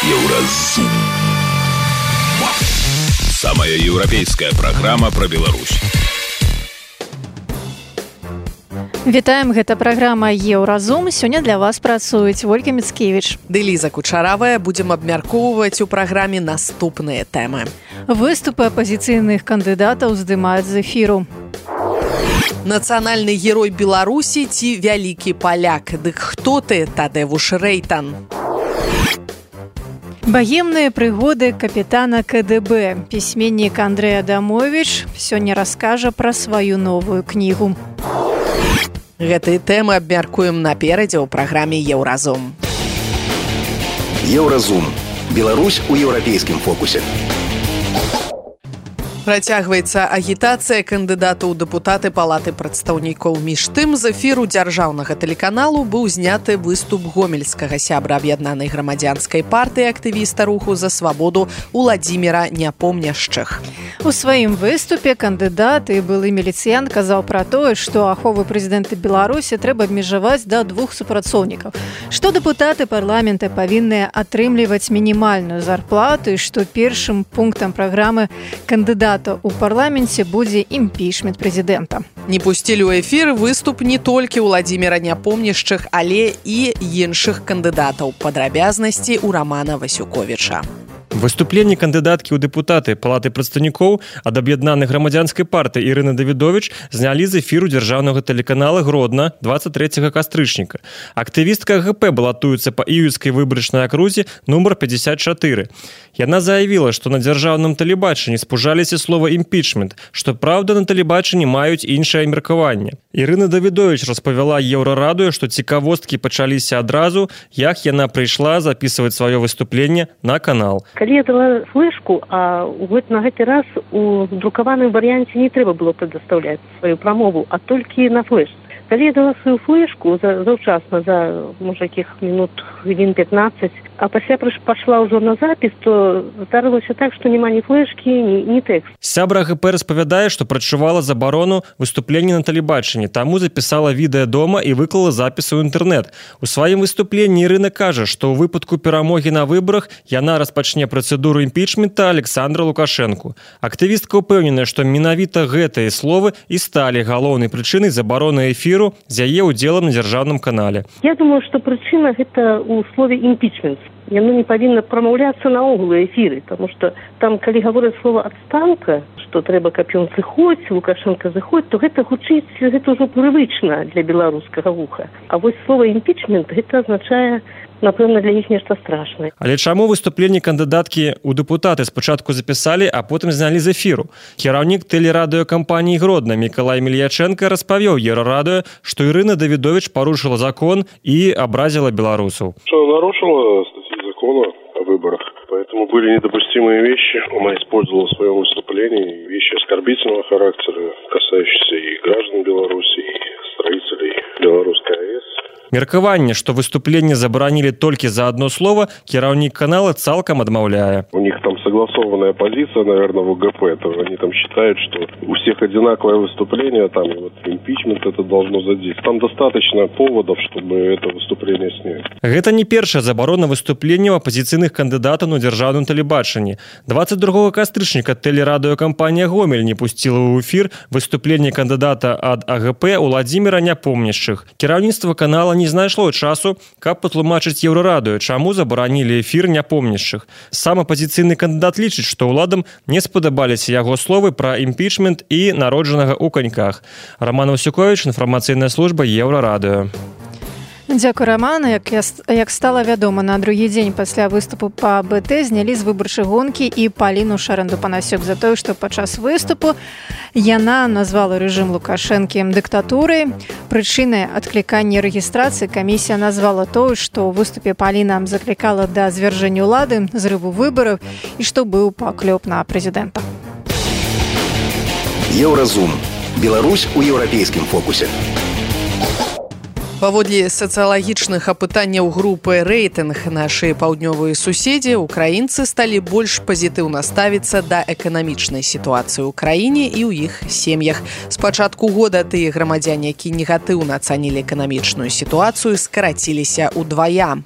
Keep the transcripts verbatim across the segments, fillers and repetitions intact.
Еўразум. Самая еўрапейская программа про Беларусь. Вітаем, гэта праграма Еўразум. Сёння для вас працуюць Ольга Міцкевіч ды Ліза Кучаравая. Будзем абмяркоўваць у праграме наступныя тэмы. Выступы апазіцыйных кандыдатаў здымаюць з эфіру. Нацыянальны герой Беларусі ці вялікі паляк? Дык хто ты, Тадеуш Рэйтан? Баемныя прыгоды капітана ка дэ бэ. Пісьменнік Андрэй Адамовіч сёння раскажа пра сваю новую кнігу. Гэтыя тэмы абмяркуем наперадзе ў праграме Еўразум. Еўразум. Беларусь у еўрапейскім фокусе. Працягваецца агітацыя кандыдата ў дэпутаты Палаты прадстаўнікоў. Між тым, з эфіру дзяржаўнага тэлеканалу быў зняты выступ гомельскага сябра аб'яднанай грамадзянскай партыі актывіста руху за свабоду Уладзіміра Няпомняшчых. У сваім выступе кандыдат і былы міліцыян казаў пра тое, што аховы прэзідэнта Беларусі трэба абмежаваць да двух супрацоўнікаў, што дэпутаты парламента павінны атрымліваць мінімальную зарплату і што першым пунктам праграмы кандыдата у парламенце будзе імпічмент прэзідэнта. Не пусцілі ў эфір выступ не толькі Уладзіміра Няпомняшчых, але і іншых кандыдатаў. Падрабязнасці ў Рамана Васюковіча. Выступленне кандыдаткі ў дэпутаты Палаты прадстаўнікоў ад аб'яднанай грамадзянскай партыі Ірыны Давідовіч знялі з эфіру дзяржаўнага тэлеканала Гродна дваццаць трэцяга кастрычніка. Актывістка га пэ балатуецца па іўскай выбарачнай акрузе нумар пятьдесят четыре. Яна заявіла, што на дзяржаўным тэлебачанні спужаліся слова «імпічмент», што, праўда, на тэлебачанні маюць іншае меркаванне. Ірына Давідовіч распавяла Еўрарадыё, што цікавосткі пачаліся адразу, як яна прыйшла запісваць сваё выступленне на канал. Калі я дала флешку, а на гэты раз у друкаваным варыянце не трэба было прадастаўляць сваю прамову, а толькі на флешцы. Калі я дала сваю флешку за, заўчасна, за, можа, якіх минут, хвілін пятнадцать, а пасля пашла ўжо на запіс, то здарылася так, што няма ні флешкі, ні, ні тэкст. Сябра га пэ распавядае, што прачувала забарону выступлення на тэлебачанні, таму запісала відэа дома і выклала запісы ў інтэрнэт. У сваім выступленні Ірына кажа, што ў выпадку перамогі на выбарах яна распачне працэдуру імпічмента Александра Лукашэнку. Актывістка ўпэўненая, што менавіта гэтыя словы і сталі галоўнай прычынай забароны эфіру з яе ўдзелам на дзяржаўным канале. Я думаю, што прычына гэта ў слове «імпічмент». Яно не павінна прамаўляцца наогул у эфіры, таму што там, калі гавораць слова «адстанка», што трэба, каб ён зыходзь, Лукашенко зыходзь, то гэта гучыць, гэта ўжо прывычна для беларускага вуха. А вось слова «імпічмент» гэта азначае, напэўна, для іх нешта страшнае. Але чаму выступленне кандыдаткі ў дэпутаты спачатку запісалі, а потым знялі з эфіру? Кіраўнік тэлерадыёкампаніі Гродна Мікалай Мельячэнка распавёў Еўрарадыё, што Ірына Давідовіч парушыла закон і абразіла беларусаў. Что нарушила статью закона о выборах, поэтому были недопустимые вещи. Она использовала в своем выступлении вещи оскорбительного характера, касающиеся и граждан Беларуси, и строителей Белорусской АЭС. Меркаванне, што выступленне забаранілі толькі за одно слово, кіраўнік канала цалкам адмаўляе. У них там согласованная позиция, наверное, в гэ пэ. Это они там считают, что у всех одинаковое выступление, там вот импичмент это должно задеть. Там достаточно поводов, чтобы это выступление снять. Гэта не першая забарона выступленняў апазіцыйных кандыдатаў на дзяржаўным тэлебачанні. дваццаць другога кастрычніка тэлерадыёкампанія Гомель не пусціла ў эфір выступленне кандыдата ад а гэ пэ Уладзіміра Няпомняшчых. Кіраўніцтва канала не не знайшло часу, каб патлумачыць Еўрарадыё, чаму забаранілі эфір Няпомняшчых. Сам апазіцыйны кандыдат лічыць, што ўладам не спадабаліся яго словы пра імпічмент і народжанага ў каньках. Раман Васюковіч, інфармацыйная служба Еўрарадыё. Дзякуй, Раман. Як, як стала вядома, на другі дзень пасля выступу па бэ тэ знялі з выбарчай гонкі і Паліну Шарэнду-Панасюк за тое, што падчас выступу яна назвала рэжым Лукашэнкі дыктатурай. Прычынай адклікання рэгістрацыі камісія назвала тое, што ў выступе Паліна заклікала да звяржэння ўлады, зрыву выбараў і што быў паклёп на прэзідэнта. Еўразум. Беларусь у еўрапейскім фокусе. Паводле сацыялагічных апытанняў групы «Рэйтынг» нашы паўднёвыя суседзі, украінцы сталі больш пазітыўна ставіцца да эканамічнай сітуацыі ў краіне і ў іх сем'ях. З пачатку года тыя грамадзяне, які негатыўна ацанілі эканамічную сітуацыю, скараціліся ўдвая.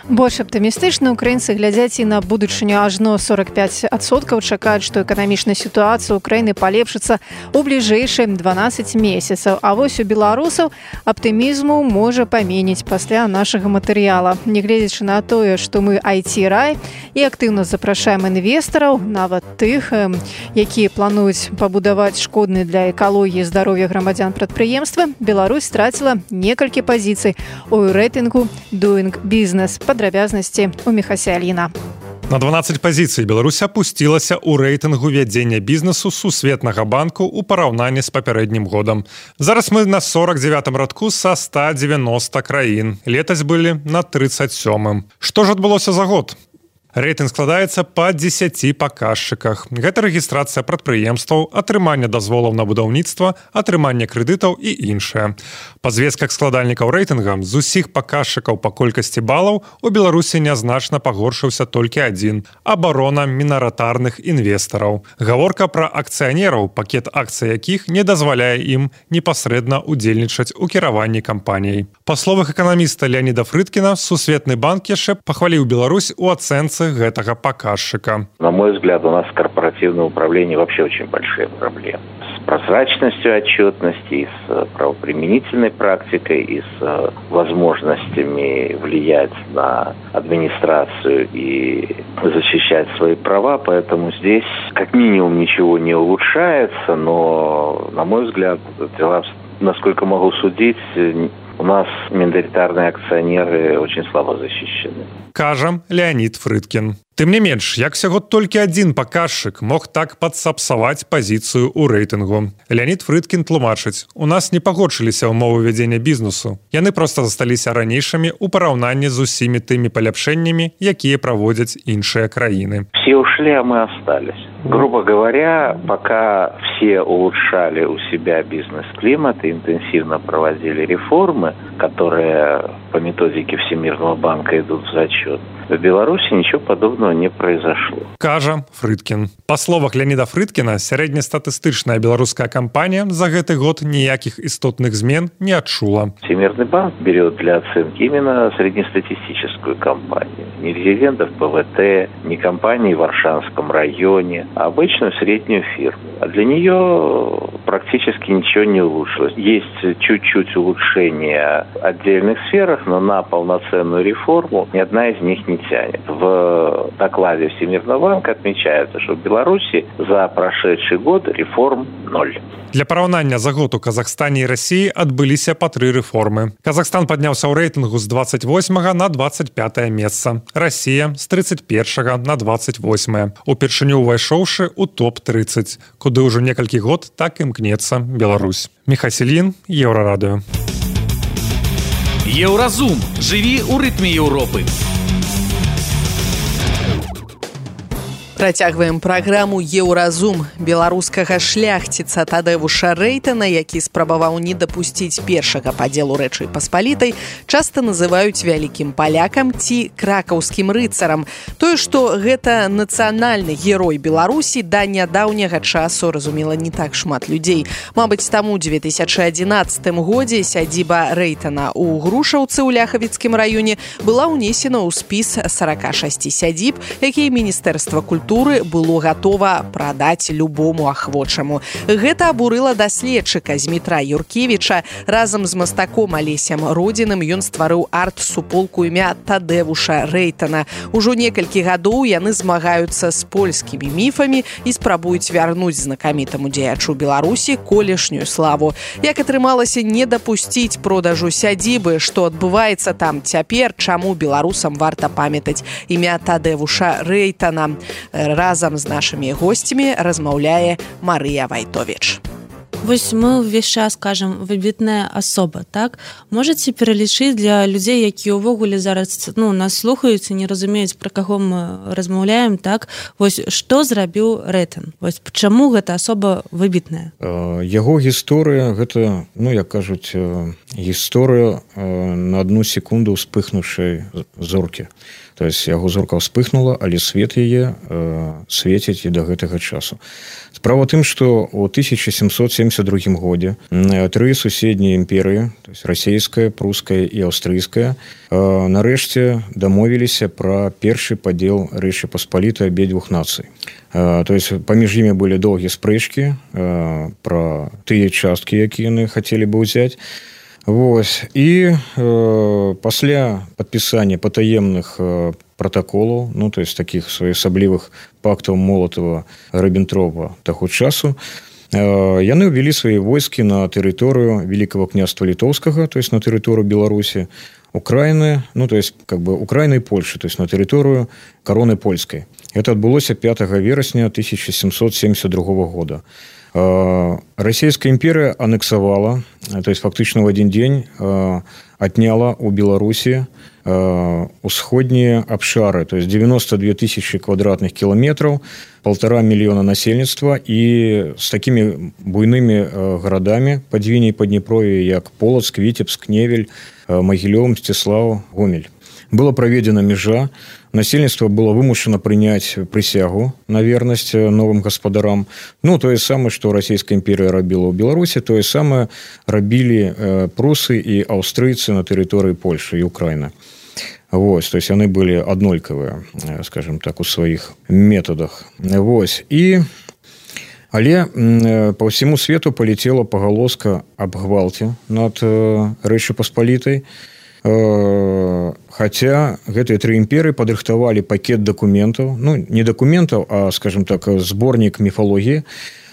Больш аптымістычна украінцы глядзяць і на будучыню. Ажно сорок пять адсоткаў чакаюць, што эканамічная сітуацыя ўкраіны палепшыцца ў бліжэйшыя дванаццаць месяцаў. А вось у беларусаў аптымізму можа паменіць пасля нашага матэрыяла. Нягледзячы на тое, што мы ай ти-рай і актыўна запрашаем інвестараў, нават тых, якія плануюць пабудаваць шкодныя для экалогіі і здароўя грамадзян прадпрыемствы, Беларусь страціла некалькі пазіцый у рэйтынгу Doing Business. Падрабязнасці у Міхася Аліна. На дванаццаць пазіцый Беларусь апусцілася ў рэйтынгу вядзення бізнесу Сусветнага банку ў параўнанні з папярэднім годам. Зараз мы на сорок девятым радку са ста девяноста краін. Летась былі на тридцать сёмым. Што ж адбылося за год? Рэйтынг складаецца па дзесяці паказчыках. Гэта рэгістрацыя прадпрыемстваў, атрыманне дазволаў на будаўніцтва, атрыманне крэдытаў і іншае. Па звестках складальнікаў рэйтынга з усіх паказчыкаў па колькасці балаў у Беларусі нязначна пагоршыўся толькі адзін – абарона мінарытарных інвестараў. Гаворка пра акцыянераў, пакет акцый якіх не дазваляе ім непасрэдна удзельнічаць у кіраванні кампаніяй. Па словах эканаміста Леонида Фрыдкіна, Сусветны банк яшчэ пахваліў Беларусь у ацэнцы гэтага паказчыка. На мой взгляд, у нас в корпоративном управлении вообще очень большие проблемы. С прозрачностью отчетности, и с правоприменительной практикой, и с возможностями влиять на администрацию и защищать свои права. Поэтому здесь как минимум ничего не улучшается, но, на мой взгляд, дела, насколько могу судить, у нас миноритарные акционеры очень слабо защищены. Кажа Леонид Фрыдкін. Тым не менш, як сяго толькі адзін паказчык мог так падсапсаваць пазіцыю ў рэйтынгу. Леонид Фрыдкін тлумачыць, у нас не пагоршыліся ўмовы вядзення бізнесу. Яны проста засталіся ранейшымі ў параўнанні з усімі тымі паляпшэннямі, якія праводзяць іншыя краіны. Все ушли, а мы остались. Грубо говоря, пока все улучшали у себя бизнес-климат и интенсивно проводили реформы, которые по методике Всемирного банка идут в зачет, в Беларуси ничего подобного не произошло. Кажа Фрыдкін. Па словах Леонида Фрыдкіна, сярэднестатыстычная беларуская кампанія за гэты год ніякіх істотных змен не адчула. Всемирный банк берет для оценки именно среднестатистическую компанию. Не резидентов ПВТ, не компании в Варшанском районе, а обычную среднюю фирму. А для нее практически ничего не улучшилось. Есть чуть-чуть улучшения в отдельных сферах, но на полноценную реформу ни одна из них не тянет. В докладе Всемирного банка отмечается, что в Беларуси за прошедший год реформ ноль. Для параўнання за год у Казахстане і Расіі адбыліся па тры рэформы. Казахстан падняўся ў рэйтынгу з двадцать восьмага на двадцать пятае месца. Расія з тридцать первага на двадцать восьмае. Упершыню ўвайшоўшы ў топ тридцать, куды ўжо некалькі год так імкнецца Беларусь. Міхась Алін, Еўрарадыё. Еўразум. Жыві ў рытме Еўропы. Працягваем праграму «Еўразум» беларускага шляхціца Тадэвуша Рэйтана, які спрабаваў не дапусціць першага падзелу Рэчы Паспалітай, часта называюць вялікім палякам ці кракаўскім рыцарам. Тое, што гэта нацыянальны герой Беларусі, да нядаўняга часу разумела не так шмат людзей. Мабыць, таму ў дзве тысячы адзінаццатым годзе сядзіба Рэйтана ў Грушаўцы ў Ляхавіцкім раёне была ўнесена ў спіс сорока шасці сядзіб, якія Міністэрства культуры было гатова прадаць любому ахвочаму. Гэта абурыла даследчыка Змітра Юркевіча. Разам з мастаком Алесем Родзіным ён стварыў арт-суполку імя Тадэвуша Рэйтана. Ужо некалькі гадоў яны змагаюцца з польскімі міфамі і спрабуюць вярнуць знакамітаму дзеячу Беларусі колішнюю славу. Як атрымалася не дапусціць продажу сядзібы, што адбываецца там цяпер, чаму беларусам варта памятаць імя Тадэвуша Рэйтана. Разам з нашымі госцямі размаўляе Марыя Вайтовіч. Вось мы ўвесь час кажам выбітная асоба, так? Можаце пералічыць для людзей, якія ўвогуле зараз ну, нас слухаюць і не разумеюць, пра каго мы размаўляем, так? Вось што зрабіў Рэйтан? Вось чаму гэта асоба выбітная? Яго гісторыя гэта, ну як кажуць, гісторыя на одну секунду ўспыхнуўшай зоркі. То есть яго зорка вспыхнула, але свет яе свеціць і да гэтага часу. Справа тым, што ў тысяча сямсот семьдесят другім годзе тры суседнія імперыі, то есть расійская, пруская і аўстрыйская, нарэшце дамовіліся пра першы падзел Рэчы Паспалітай абедзвюх нацый. То есть паміж імі былі доўгія спрэчкі пра тыя часткі, якія яны хацелі бы ўзяць. Вось. І э, пасля падпісання патаемных э, пратаколаў, ну, то есть такіх своеасаблівых пактаў Молатава-Ріббентропа таго часу, э, яны ўвялі свае войскі на тэрыторыю Великого княства Літоўскага, то есть на тэрыторыю Беларусі, Украіны, ну, то есть как бы Украіны і Польшы, то есть на тэрыторыю кароны польскай. Это адбылося пятага верасня тысяча семьсот семьдесят другого года. Расійская імперыя анексавала, то есть фактычна ў адзін дзень отняла у Беларусі усходнія абшары, то есть девяносто две тысячи квадратных кіламетраў, полтора мільёна насельніцтва і з такімі буйнымі гарадамі пад Двіней, пад Дніпрове, як Полацк, Віцебск, Невель, Магілёў, Мсціслаў, Гомель. Была праведзена мяжа, насельніцтва было вымушана прыняць прысягу на вернасць новым гаспадарам. Ну, тое самае, што расійская імперія рабіла ў Беларусі, тое самае рабілі прусы і аўстрыйцы на тэрыторыі Польшы і Украіны. Вось, то есть яны былі аднолькавыя, скажем так, у сваіх метадах. Вось. І але па ўсяму свету палетела пагалоска аб гвалце над Рэчы Паспалітай. Хаця гэтыя тры імперыі падрыхтавалі пакет дакументаў, ну, не дакументаў, а, скажем так, зборнік міфалогіі,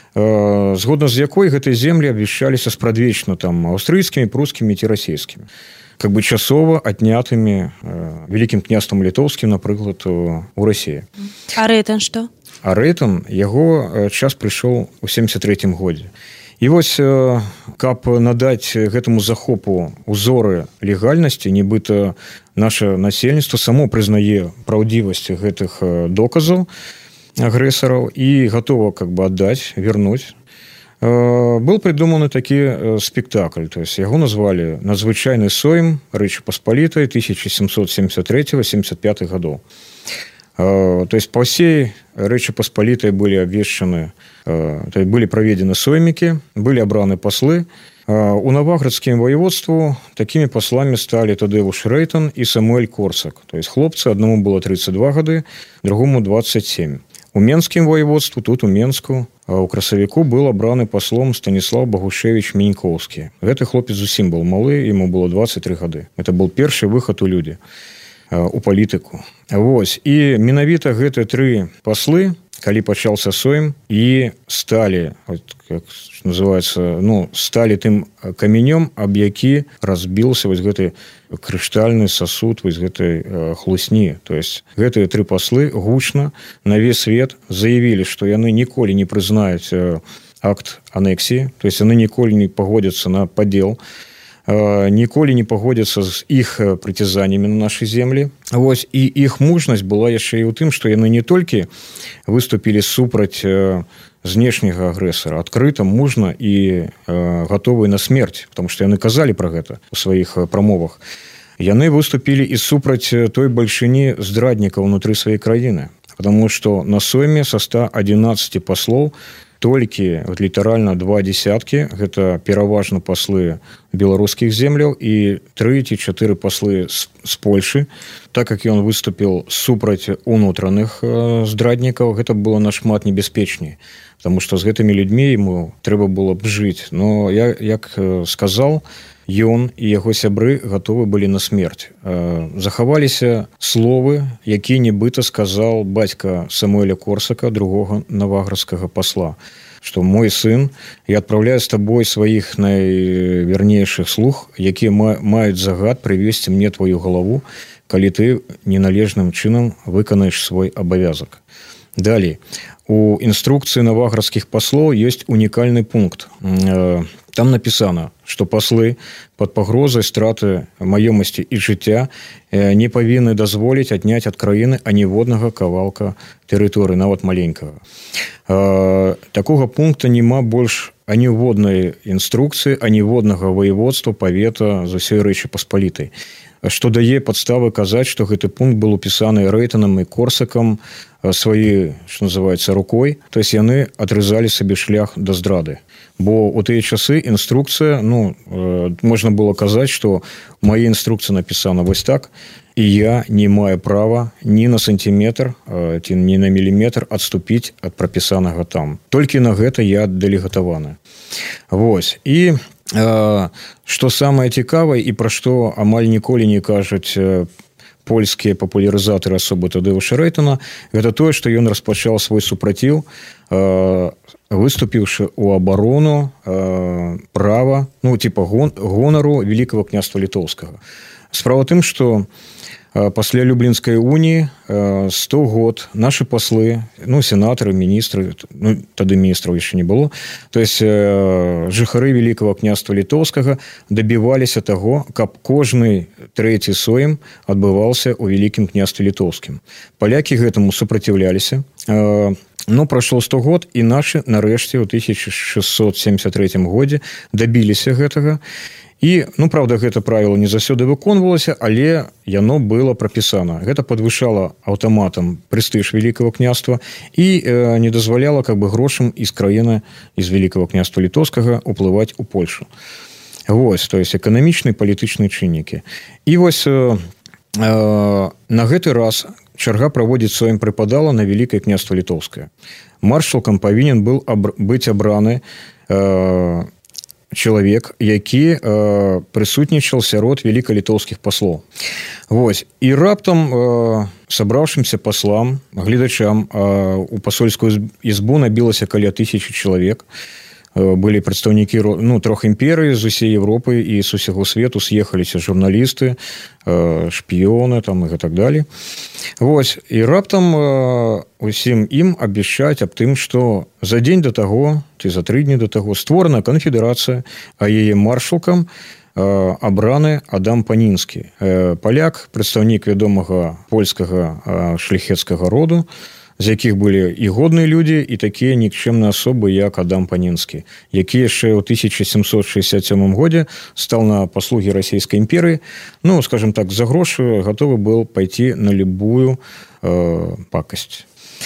згодна з якой гэтыя землі абвяшчаліся спрадвечна там аўстрыйскімі, прускімі ці расійскімі, как бы часова аднятымі Великім княствам Літоўскім, напрыклад, у Расіі. А Рэйтан што? А Рэйтан, яго час прыйшоў у семьдесят третьем годзе. І вось, каб надаць гэтаму захопу узоры легальнасці, нібыта наша насельніцтва само прызнае праўдзівасць гэтых доказаў агрэсараў і гатова как бы аддаць, вернуць, быў прыдуманы такі спектакль. То есть яго назвалі «Надзвычайны сойм Рэчы Паспалітай тысяча семьсот семьдесят третьего — семьдесят пятого годов». То есть по всей Рэчы Паспалітай былі абвешчаны, былі праведзены соймікі, былі абраны паслы. У Наваградскім воеводству такімі пасламі сталі Тадеуш Рэйтан і Самуэль Корсак. То есть хлопцы, аднаму было тридцать два гады, другому двадцать семь. У Менскім воеводству, тут у Менску, у красавіку быў абраны паслом Станіслав Багушевіч Мінькоўскі. Гэты хлопец зусім был малы, яму было двадцать три гады. Это был першы выхад у людзі, у палітыку. Вось. І менавіта гэтыя тры паслы, калі пачаўся сойм, і сталі, как называется, ну, сталі тым каменём, аб які разбіўся вось гэты крыштальны сасуд вось гэтай хлусні. То есть гэтыя тры паслы гучна на весь свет заявілі, што яны ніколі не прызнаюць акт анексіі, то есть яны ніколі не пагодзяцца на падзел, ніколі не пагодзяцца з іх прыцязаннямі на нашы землі. Вось. І іх мужнасць была яшчэ і ў тым, што яны не толькі выступілі супраць знешняга агрэсара, адкрыта, мужна і гатовыя на смерць, потому што яны казалі пра гэта у сваіх прамовах. Яны выступілі і супраць той бальшыні здраднікаў унутры сваёй краіны, потому што на сойме са ста адзінаццаці паслоў толькі літаральна два десяткі, гэта пераважна паслы беларускіх земляў і тры ці чатыры паслы з, з Польшы. Так як ён выступіў супраць унутраных э, здраднікаў, гэта было нашмат небяспечней, потому што з гэтымі людзьмі яму трэба было б жыць. Но я, як сказал, ён і яго сябры гатовы былі на смерць. Э, захаваліся словы, які нібыта сказал бацька Самуэля Корсака, другога наваградскага пасла, што мой сын, я адпраўляю з табой сваіх найвернейшых слуг, якія маюць загад прывесці мне твою галаву, калі ты неналежным чынам выканаеш свой абавязак. Далей. У інструкцыі наваградскіх паслоў ёсць унікальны пункт. Там напісана, што паслы пад пагрозай страты маёмасці і жыцця не павінны дазволіць адняць ад краіны аніводнага кавалка тэрыторыі, нават маленькага. Такога пункта няма больш аніводнай інструкцыі, аніводнага воеводства, павета з усёй Рэчы Паспалітай. што дае падставы казаць, што гэты пункт был упісаны Рэйтанам і Корсакам сваёй, што называецца, рукой, то есть яны адрызалі сабе шлях да здрады. Бо у тыя часы інструкцыя, ну, можна было казаць, што у маёй інструкцыі напісана вось так, і я не маю права ні на сантиметр, ці ні на міліметр адступіць ад прапісанага там. Толькі на гэта я дэлегатаваны. Вось. І э, што самае цікавае і пра што амаль ніколі не кажуць польскія папулярызатары асобы Тадэуша Рэйтана, гэта тое, што ён распачаў свой супраціў, э, выступіўшы ў абарону э, права, ну, типа гон, гонару Великого княства Літоўскага. Справа тым, што пасля Люблінскай уніі сто год нашы паслы, ну, сенатары, міністры, ну, тады міністраў яшчэ не было, то есть жыхары Великого княства Літоўскага дабіваліся таго, каб кожны трэці сойм адбываўся ў Великім княстве Літоўскім. Палякі гэтаму супраціўляліся, но прайшло сто год, і нашы нарэшце ў тысяча шэсцьсот семьдесят трэцім годзе дабіліся гэтага. І, ну, правда, гэта правіла не заўсёды выконвалася, але яно было прапісана. Гэта падвышала аўтаматам прэстыж Великого княства і э, не дазваляла как бы грошам з краіны, з Великого княства Літоўскага уплываць у Польшу. Вось, то есть эканамічныя, палітычныя чыннікі. І вось э, э, на гэты раз чарга праводзіць сваім прыпадала на Великое княства Літоўскае. Маршалкам павінен быў аб- быць абраны э, чалавек, які э, прысутнічаў сярод велікалітоўскіх паслоў. Вось. І раптам э, сабраўшымся паслам, гледачам э, у пасольскую ізбу набілася каля тысячи чалавек. Э, былі прадстаўнікі, ну, трох імперый з усей Европы і з усяго свету, з'ехаліся журналісты, э, шпіёны там і так далее. Вось. І раптам э, усім ім абвяшчаць аб тым, што за дзень да таго, ці за тры дні да таго створана канфедэрацыя, а яе маршалкам э, абраны Адам Панінскі. Э, паляк, прадстаўнік вядомага польскага э, шляхецкага роду, з якіх былі і годныя людзі, і такія нікчэмныя асобы, як Адам Панінскі, які яшчэ ў тысяча сямсот шэсцьдзесят сёмым годзе стаў на паслугі расійскай імперыі, ну, скажем так, за грошы гатовы быў пайти на любую э, пакасць.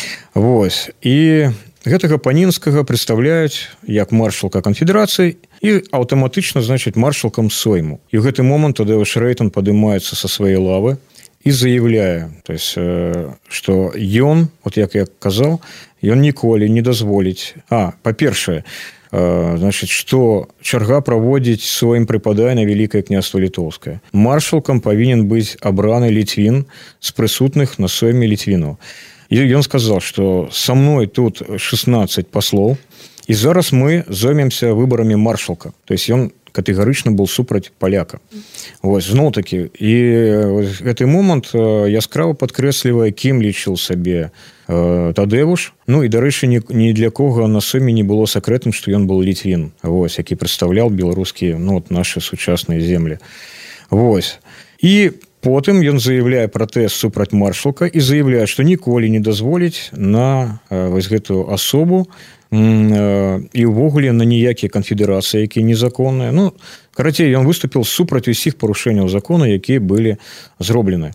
Вось. І гэтага Панінскага прадстаўляюць як маршалка канфедэрацыі і аўтаматычна, значыць, маршалкам сойму. І ў гэты момант Тадэуш Рэйтан падымаецца са свае лавы і заявляе, то есть, што ён, вот як я казаў, ён ніколі не дазволіць. А, па-першае, значыць, што чарга праводзіць сваім прыпадае на Великое княство Літоўскае. Маршалкам павінен быць абраны літвін з прысутных на сойме літвінаў. І ён сказал, што са мной тут шестнадцать паслоў, і зараз мы зоймемся выбарамі маршалка. То есть ён катэгарычна был супраць паляка. Вось, зноў-такі. І гэты момант яскрава падкрэслівае, кім лічыў сабе э, Тадэуш. Ну і, дарэчы, ні, ні для кого на сойме не было сакрэтным, што ён был літвін, вось, які прадстаўляў беларускія, ну, вот, нашы сучасныя землі. Вось. І потым ён заявляе пратэст супраць маршалка і заявляе, што ніколі не дазволіць на э, вось гэтую асобу э, і ўвогуле на ніякія канфедэрацыі, якія незаконныя. Ну, карацей, ён выступіў супраць усіх парушэнняў закона, якія былі зроблены.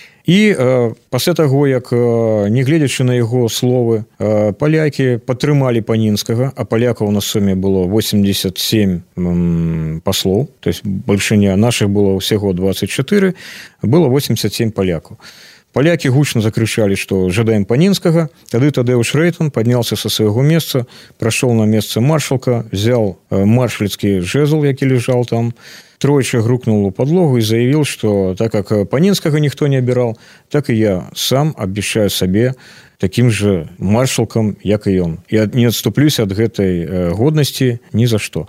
І э, пасля таго, як, э, не гледзячы на яго словы, э, палякі падтрымалі Панінскага, а палякаў на суме было восемьдесят семь м, паслоў, то есть бальшыня нашых было ўсяго двадцать четыре, было восемьдесят семь палякаў. Палякі гучна закрычалі, што жадаем Панінскага. Тады Тадэуш Рэйтан падняўся са свайго месца, прайшоў на месца маршалка, взял э, маршальскі жезл, які ляжаў там, тройчы грукнул у подлогу и заявил, что так как Панінскага никто не обирал, так и я сам обещаю себе таким же маршалкам, як и он. И не отступлюсь от гэтай э, годности ни за что.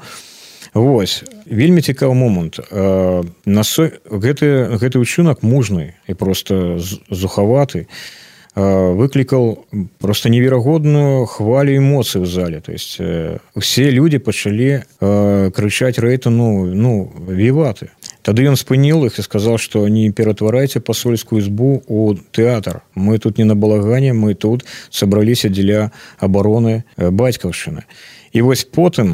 Вось. Вельмі цікавы момант. Э, со... гэты, гэты учынак мужны и просто зухаваты выклікаў просто неверагодную хвалю эмоцый в зале. То есть э, все люди пачалі э, крычаць Рэйтану, ну, віваты. Тады ён спыніл іх і сказаў, што не ператварайце пасольскую ізбу ў тэатр. Мы тут не на балагане, мы тут сабраліся дзеля абароны бацькаўшчыны. І вось потым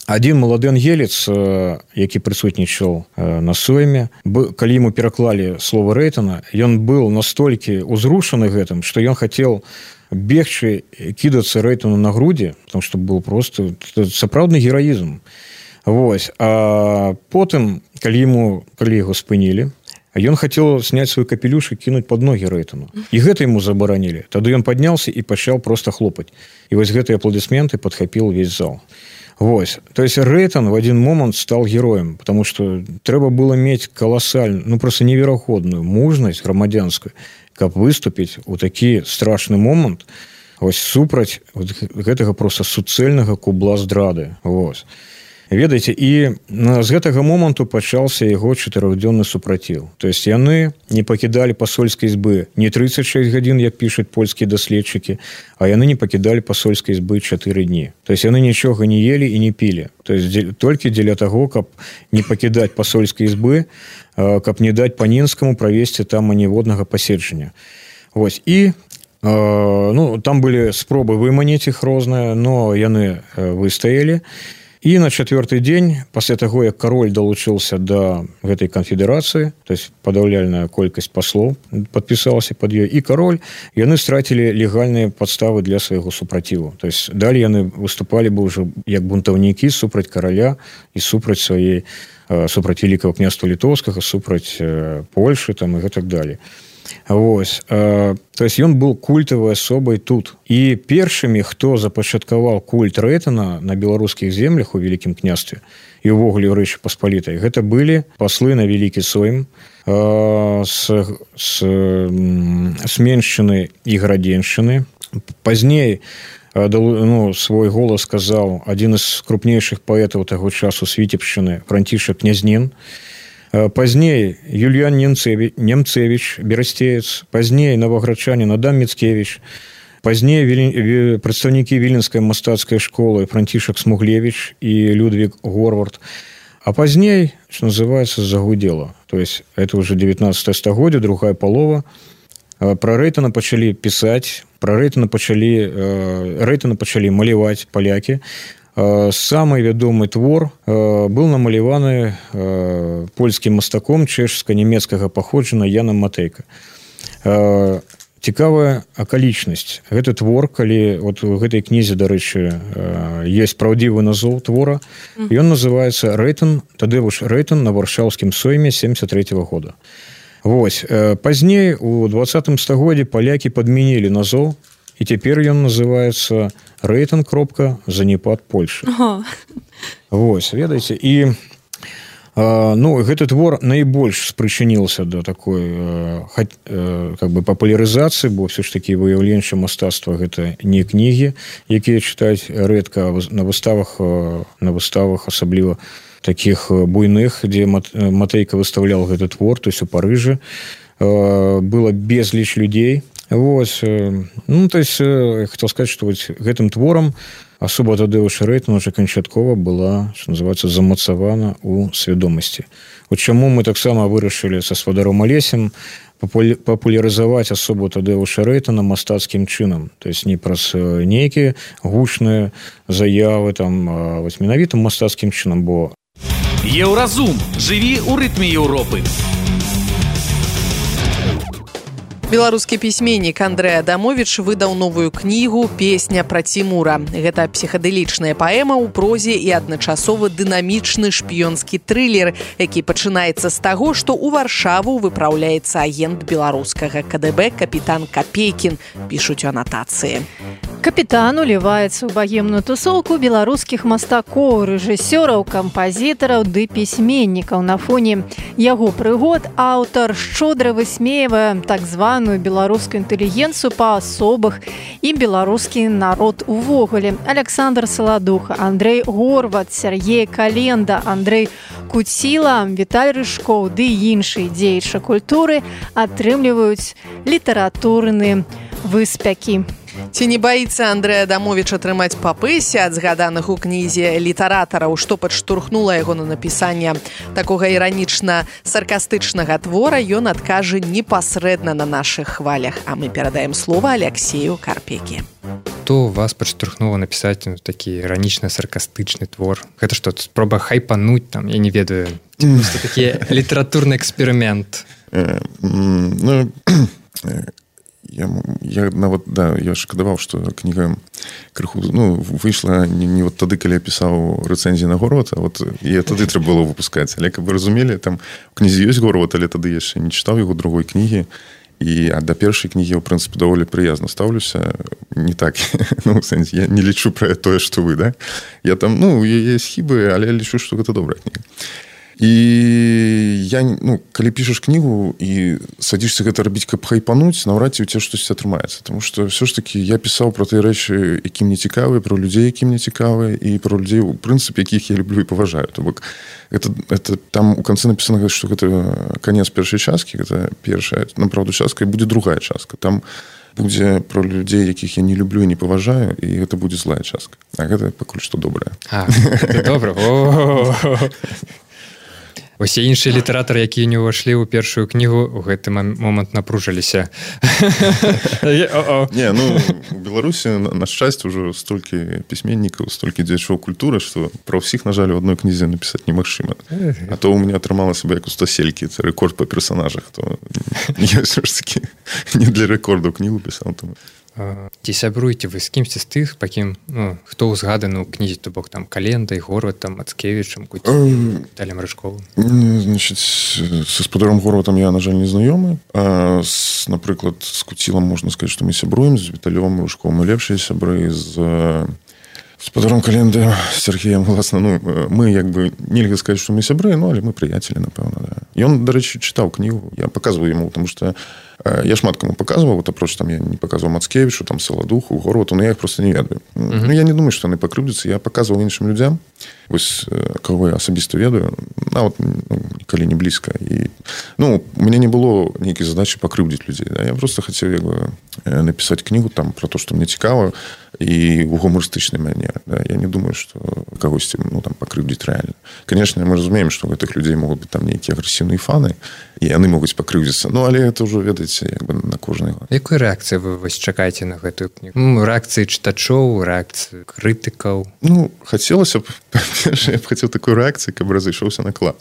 Адзін малады ангелец, які прысутнічаў на сойме, калі ему пераклалі слова Рэйтана, ён быў настолькі узрушаны гэтым, што ён хацеў бегчы, кідацца Рэйтану на грудзі, потому што был просто сапраўдны гераізм. Вось. А потым, калі ему, калі яго спынілі, ён хацеў сняць свой капелюш і кінуць пад ногі Рэйтану. І гэта ему забаранілі. Тады ён падняўся і пачаў проста хлопаць. І вось гэтыя апладысменты падхапіў увесь зал. Вось. То есть Рэйтан в один момент стал героем, потому что трэба было мець каласальную, ну просто невероятную мужнасць грамадзянскую, каб выступіць у такі страшны момант вось супраць вот гэтага просто суцэльнага кубла здрады. Вось. Ведаеце, і з гэтага моманту пачаўся яго чатырохдзённы супраціў. То есть яны не пакідалі пасольскай збы не тридцать шесть гадзін, як пішуць польскія даследчыкі, а яны не пакідалі пасольскай збы чатыры дні. То есть яны нічога не елі і не пілі. То есть толькі дзеля таго, каб не пакідаць пасольскай збы, каб не даць Панінскаму правесці там аніводнага паседжання. Вось. І ну, там былі спробы выманіць іх розныя, но яны выстаялі. І на чацвёрты дзень, пасля таго, як кароль далучыўся да гэтай канфедэрацыі, то есть падаўляльная колькасць паслоў падпісалася пад ёй, і кароль, яны страцілі легальныя падставы для свайго супраціву. То есть далей яны выступалі бы ўжо як бунтаўнікі супраць караля і супраць сваей, супраць Вялікага княства Літоўскага, супраць Польшы там, і гэтак далей. Вось. То есть ён был культавай асобай тут. І першымі, хто запачаткаваў культ Рэйтана на беларускіх землях у Вялікім княстве і ўвогуле ў Рэчы Паспалітай, гэта былі паслы на Вялікі Сойм з, з, з Меншчыны і Градзеншчыны. Пазней ну, свой голас сказаў адзін з крупнейшых паэтаў таго часу з Віцебшчыны Францішак Князнін. Пазней Юліян Немцевіч, Берасцеец, пазней новаградчанін Адам Міцкевіч, пазней вілі... прадстаўнікі Віленскай мастацкай школы Францішак Смуглевіч і Людвік Горвард. А пазней, что называется, загудела. То есть это уже девятнадцатое стагоддзе, другая полова. Про Рэйтана пачалі пісаць, про Рэйтана пачалі, Рэйтана пачалі маляваць палякі. Самый вядомы твор был намаляваны польскім мастаком чэшска-нямецкага паходжання Янам Матэйка. Цікавая акалічнасць. Гэты твор, калі вот у гэтай кнізе, дарэчы, есть праўдзівы назоў твора, ён называецца Рэйтан, Тадзеуш Рэйтан на варшаўскім сойме семьдесят третьего года. Вось. Пазней у двадцатым стагоддзі палякі падмянілі назоў, і цяпер ён называецца Рэйтан кропка занепад Польшы. Ага. Вось, ведаеце, і ну, гэты твор найбольш спрычыніўся да такой как бы папулярызацыі, бо ўсё ж такі выяўленчае мастацтва гэта не кнігі, якія чытаюць рэдка на выставах, на выставах асабліва такіх буйных, дзе Матэйка выставлял гэты твор, то есть у Парыжы было безліч людзей. Вось. Ну, то есть, хотел сказать, что вот гэтым творам асоба Тадзеуша Рэйтана уже канчаткова была, что называется, замацавана у свядомасці. Вот чаму мы таксама вырашылі са Свадаром Алесем папулярызаваць асобу Тадзеуша Рэйтана мастацкім чынам. То есть не праз нейкія гучныя заявы, там, а вось менавіта мастацкім чынам, бо... Еўразум. Жыві ў рытме Еўропы. Беларускі пісьменнік Андрэй Адамовіч выдаў новую кнігу «Песня пра Цімура». Гэта псіхадэлічная паэма ў прозе і адначасова дынамічны шпіёнскі трылер, які пачынаецца з таго, што ў Варшаву выпраўляецца агент беларускага ка дэ бэ капітан Капейкін, пішуць у анатацыі. Капітан уліваецца ў багемную тусоўку беларускіх мастакоў, рэжысёраў, кампазітараў ды пісьменнікаў. На фоне яго прыгод аўтар шчодра высмейвае так званую беларускую інтэлігенцыю па асобах і беларускі народ увогуле. Александр Саладуха, Андрэй Горват, Сергей Календа, Андрэй Куціла, Віталь Рыжкоў ды іншыя дзеячы культуры атрымліваюць літаратурны выспякі. Ці не баіцца Андрэй Адамовіч атрымаць па пэсе ад згаданых у кнізе літаратараў, што падштурхнула яго на напісанне такога іранічна-саркастычнага твора, ён адкажа непасрэдна на нашых хвалях. А мы перадаем слова Алексею Карпекі. што вас падштурхнула напісаць ну, такі іранічна-саркастычны твор? Гэта што, спроба хайпануць там, я не ведаю, просто такі літаратурны эксперымент. Ну, я, я нават, да, я шкадаваў, што кніга крыху, ну, выйшла не, не вот тады, калі я пісаў рэцэнзіі на горват, а вот я тады трэба было выпускаць. Але, каб вы разумелі, там у кнізе ёсць горват, але тады яшчэ не чытаў яго другой кнігі. І а да першай кнігі, ў прынцыпе, даволі прыязна стаўлюся. Не так, ну, в сэнсе, я не лічу пра тое, што вы, да? Я там, ну, ёсць хібы, але я лічу, што гэта добрая кніга. І я, ну, калі пішаш кнігу і садзішся гэта рабіць, каб хайпануць, наўрад ці ў цябе штосьці атрымаецца. Таму што ўсё ж такі я пісаў пра тыя рэчы, які мне цікавыя, пра людзей, які мне цікавыя, і пра людзей, у прынцыпе, якіх я люблю і паважаю. То бок, гэта, гэта там у канцы напісана, што гэта канец першай часткі, гэта першая, направду, частка, і будзе другая частка. Там будзе пра людзей, якіх я не люблю і не паважаю, і гэта будзе злая частка. А гэта пакуль што добрая. А, гэта добра. О-о-о. Усе іншыя літаратары, якія не ўвайшлі ў першую кнігу, у гэты момант напружыліся. Не, ну, у Беларусі, на шчасце, ўжо столькі пісьменнікаў, столькі дзеячоў культуры, што пра ўсіх, на жаль, у адной кнізе напісаць немагчыма. А то ў мяне атрымалася бы як у Стаселькі, це рэкорд па персанажах, то я ўсё ж такі не для рэкордаў кнігу пісаў. Ці сябруеце вы з кімсьці з тых, па кім, ну, хто ўзгаданы ў кнізе, то бок там Календай, Горватам, Мацкевічам, Віталіем Рыжковым? Значыць, са спадаром Горватам я, на жаль, не знаёмы. А, с, напрыклад, з Куцілам можна сказаць, што мы сябруем, з Віталём Рыжковым мы лепшыя сябры, з спадаром Календай, з Сергеем, власна, ну, мы, як бы, нельга сказаць, што мы сябры, ну, але мы прыяцелі, напэўна, да. Ён, дарэчы, чытаў кнігу, я паказваю яму, таму што я шмат каму паказваў, вот апроч там я не паказваў Мацкевічу, там Саладуху, Горвату, но я іх просто не ведаю. Uh-huh. Ну, я не думаю, што яны пакрыўдзяцца. Я паказваў іншым людзям, вось, кого я асабіста ведаю, нават, ну, калі не блізка. І, ну, у мяне не было нейкай задачы пакрыўдзіць людзей. Да? Я просто хацеў, як бы, напісаць кнігу там пра то, што мне цікава, і ў гумарыстычнай манеры. Да? Я не думаю, што кагосьці, ну, там, пакрыўдзіць рэальна. Конечно, мы разумеем, што у гэтых людзей могуць быць там нейкія агрэсіўныя фаны, і яны могуць пакрыўдзіцца. Ну, але гэта ўжо, ведаеце, як бы на кожнай. Якой рэакцыі вы вось чакаеце на гэтую кнігу? Ну, рэакцыі чытачоў, рэакцыі крытыкаў? Ну, хацелася б, па-першае, я б хацеў такой рэакцыі, каб разышоўся наклад.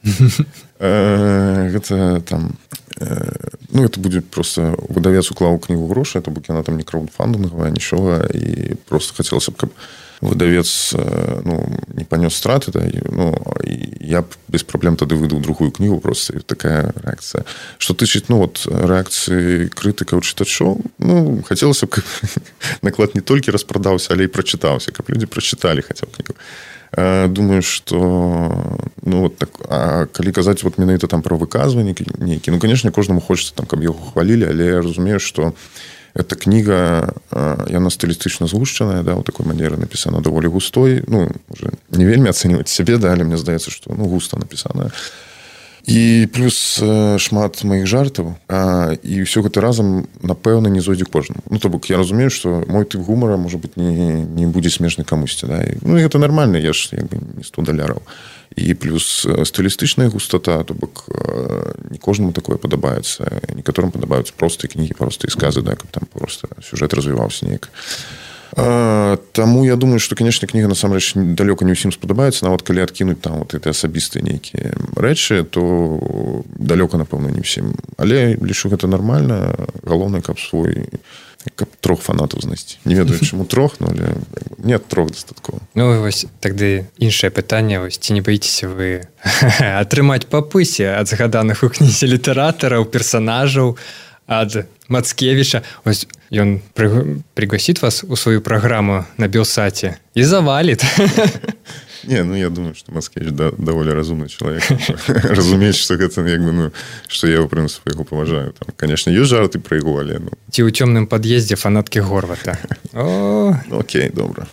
Гэта там... Ну, это будзе просто выдавец уклаў кнігу грошы, то бок яна там не краундфандынгавая, нічога, і просто хацелася б, каб выдавец, ну, не панёс страты, да, і, ну, і я б без праблем тады выдаў другую кнігу, просто такая рэакцыя. Што тычыць, ну, вот, рэакцыі крытыкаў, чытачоў, ну, хацелася б, каб наклад не толькі распрадаўся, але і прачытаўся, каб людзі прачыталі хаця б кнігу. Думаю, што, ну, вот так, а калі казаць вот менавіта там пра выказванні нейкі, ну, конечно, кожнаму хочацца там, каб яго хвалілі, але я разумею, што эта кніга, яна стылістычна згушчаная, да, у такой манеры напісана даволі густой, ну, уже не вельмі ацэньваць сябе, да, але мне здаецца, што, ну, густа напісаная. І плюс шмат маіх жартаў, а, і ўсё гэта разам, напэўна, не зойдзе кожнаму. Ну, то бок, я разумею, што мой тып гумара, можа быць, не, не будзе смешны камусьці, да, і, ну, і гэта нармальна, я ж, як бы, не сто даляраў. І плюс стылістычная густата, то бок, не кожнаму такое падабаецца, некаторым падабаюцца простыя кнігі, простыя сказы, да, каб там проста сюжэт развіваўся неяк. А, таму я думаю, што, конечно, кніга насамрэч далёка не ўсім спадабаецца, нават калі адкінуць там вот эти асабістыя нейкія рэчы, то далёка, напэўна, не ўсім. Але лічу гэта нармальна, галоўнае, каб свой, каб трох фанатаў знайсці. Не ведаю, чаму трох, но але не трох дастаткова. Ну, вось тады іншае пытанне, вось ці не баіцеся вы атрымаць па пысе ад згаданых у кнізе літаратараў, персанажаў, ад Мацкевіча. Ось ён пригласит вас у свою программу на Белсате и завалит. Не, ну я думаю, что Мацкевич да, довольно разумный человек. Разумеется, что это, как бы, ну, что я, в принципе, его поважаю. Там, конечно, есть жарты про его, але... Ну... Ти у темном подъезде фанатки Горвата. Ну, окей, добро.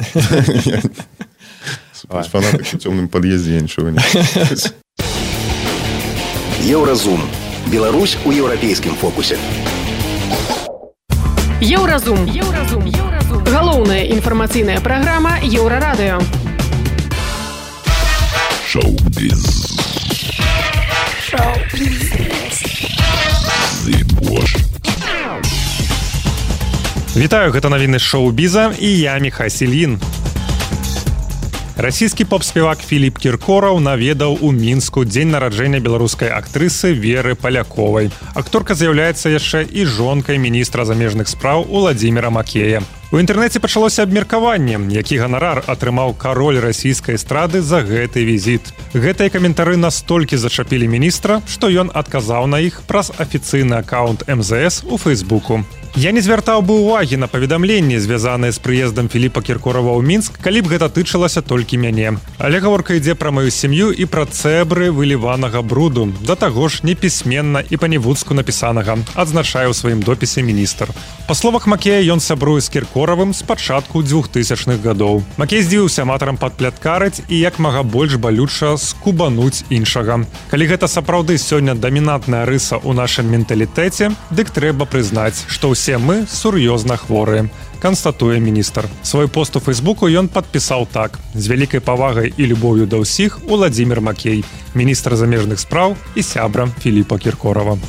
С фанаток у темном подъезде я ничего не знаю. Еўразум. Беларусь у еўрапейскім фокусе. Еўразум. Еўразум. Еўразум. Галоўная інфармацыйная праграма Еўрарадыё. Шоу-біз. Шоу-біз. Зыбош. Вітаю, гэта навіны шоу-біза і я Міхай Сільін. Расійскі поп-спевак Філіп Кіркораў наведаў у Мінску дзень нараджэння беларускай актрысы Веры Паляковай. Акторка з'яўляецца яшчэ і жонкай міністра замежных спраў Уладзіміра Макея. У інтэрнэце пачалося абмеркаванне, які ганарар атрымаў кароль расійскай эстрады за гэты візіт. Гэтыя каментары настолькі зачапілі міністра, што ён адказаў на іх праз афіцыйны акаунт эм зэ эс у Фейсбуку. Я не звяртаў бы ўвагі на паведамленні, звязаныя з прыездам Філіпа Кіркорава ў Мінск, калі б гэта тычылася толькі мяне. Але гаворка ідзе пра маю сям'ю і пра цэбры выліванага бруду, да таго ж непісьменна і па-нівуцку напісанага, адзначае ў сваім допісе міністр. Па словах Макея, ён сябруе з Кіркоравым з пачатку двухтысячных гадоў. Макей здзівіўся аматарам падпляткарыць і як мага больш балюча скубануць іншага. Калі гэта сапраўды сёння дамінантная рыса ў нашым менталітэце, дык трэба прызнаць, што ў Усе мы сур'ёзна хворыя, канстатуе міністр. Свой пост у Фейсбуку ён падпісаў так: з вялікай павагай і любоўю да ўсіх Уладзімір Макей, міністр замежных спраў і сябра Філіпа Кіркорава.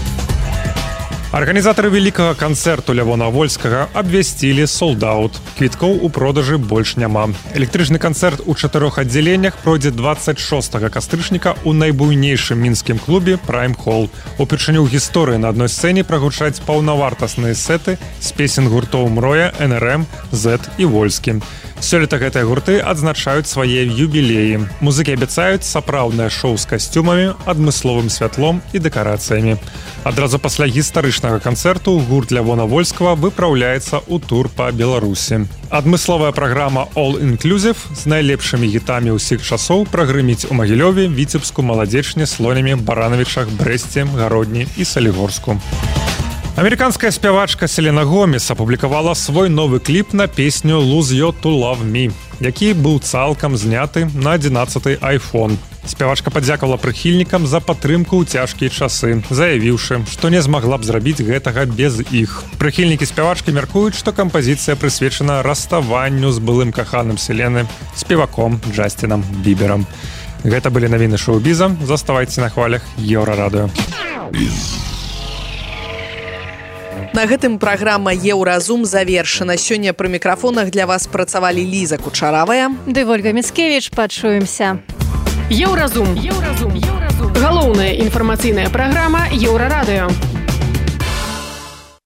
Арганізатары вялікага канцэрту Лявона Вольскага абвясцілі солд-аут. Квіткоў у продажы больш няма. Электрычны канцэрт у чатырох аддзяленнях пройдзе дваццаць шостага кастрычніка ў найбуйнейшым мінскім клубе Prime Hall. Упершыню ў гісторыі на адной сцэне прагучаць паўнавартасныя сеты з песен гуртоў Мроя, эн эр эм, зэт і Вольскі. Сёлета гэтыя гурты адзначаюць свае юбілеі. Музыкі абяцаюць сапраўднае шоу з касцюмамі, адмысловым святлом і дэкарацыямі. Адразу пасля гістарычнага канцэрту гурт Лявона Вольскага выпраўляецца ў тур па Беларусі. Адмысловая праграма All Inclusive з найлепшымі гітамі ўсіх часоў прагрыміць у Магілёве, Віцебску, Маладзечні, Слонямі, Баранавічах, Брэсце, Гародні і Салігорску. Амерыканская спявачка Селена Гомес апублікавала свой новы кліп на песню «Lose You to Love Me», які быў цалкам зняты на адзінаццаты айфон. Спявачка падзякавала прыхільнікам за падтрымку ў цяжкія часы, заявіўшы, што не змагла б зрабіць гэтага без іх. Прыхільнікі спявачкі мяркуюць, што кампазіцыя прысвечана раставанню з былым каханым Селены, спеваком Джастинам Біберам. Гэта былі навіны шоу-біза. Заставайце на хвалях Еўрарадыё. На гэтым праграма «Еўразум» завершана. Сёння пры мікрафонах для вас працавалі Ліза Кучаравая ды Вольга Міцкевіч. Пачуемся. Еўразум. Еўразум. Галоўная інфармацыйная праграма Еўрарадыё.